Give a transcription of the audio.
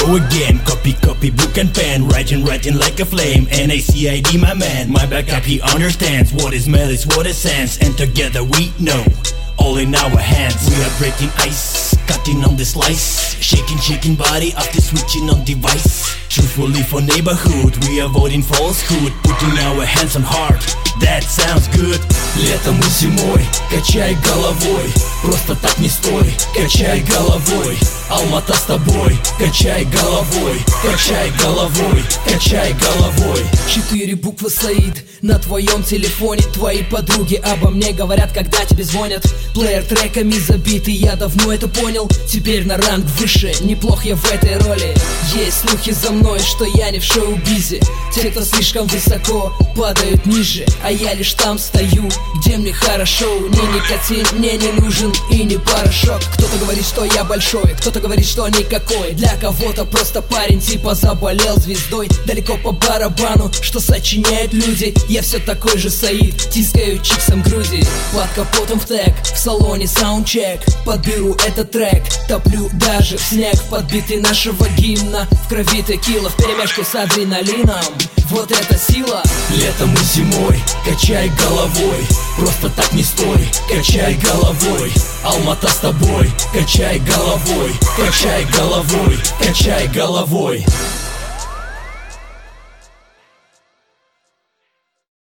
go again. Copy, book and pen, writing like a flame. NACID, my man, my backup, he understands what is malice, what is sense, and together we know, all in our hands. We are breaking ice, cutting on the slice, shaking body after switching on device. Truthfully for neighborhood, we avoiding falsehood, putting our hands on heart, that sounds good. Летом и зимой, качай головой, просто так не стой, качай головой. Алмата с тобой, качай головой, качай головой, качай головой. 4 буквы Саид на твоем телефоне. Твои подруги обо мне говорят, когда тебе звонят. Плеер треками забитый, я давно это понял. Теперь на ранг выше, неплох я в этой роли. Есть слухи за мной, что я не в шоу-бизе. Те, кто слишком высоко, падают ниже, а я лишь там стою, где мне хорошо. Ни никотин мне не нужен и не порошок. Кто-то говорит, что я большой, кто-то говорит, что никакой. Для кого-то просто парень типа заболел звездой. Далеко по барабану, что сочиняют люди. Я все такой же Саид, тискаю чиксом груди. Под капотом в тег, в салоне саундчек. Подберу этот трек, топлю даже в снег. Подбитый нашего гимна, в крови текила вперемешку с адреналином. Вот это сила. Летом и зимой, качай головой, просто так не стой, качай головой. Алмата с тобой, качай головой, качай головой, качай головой.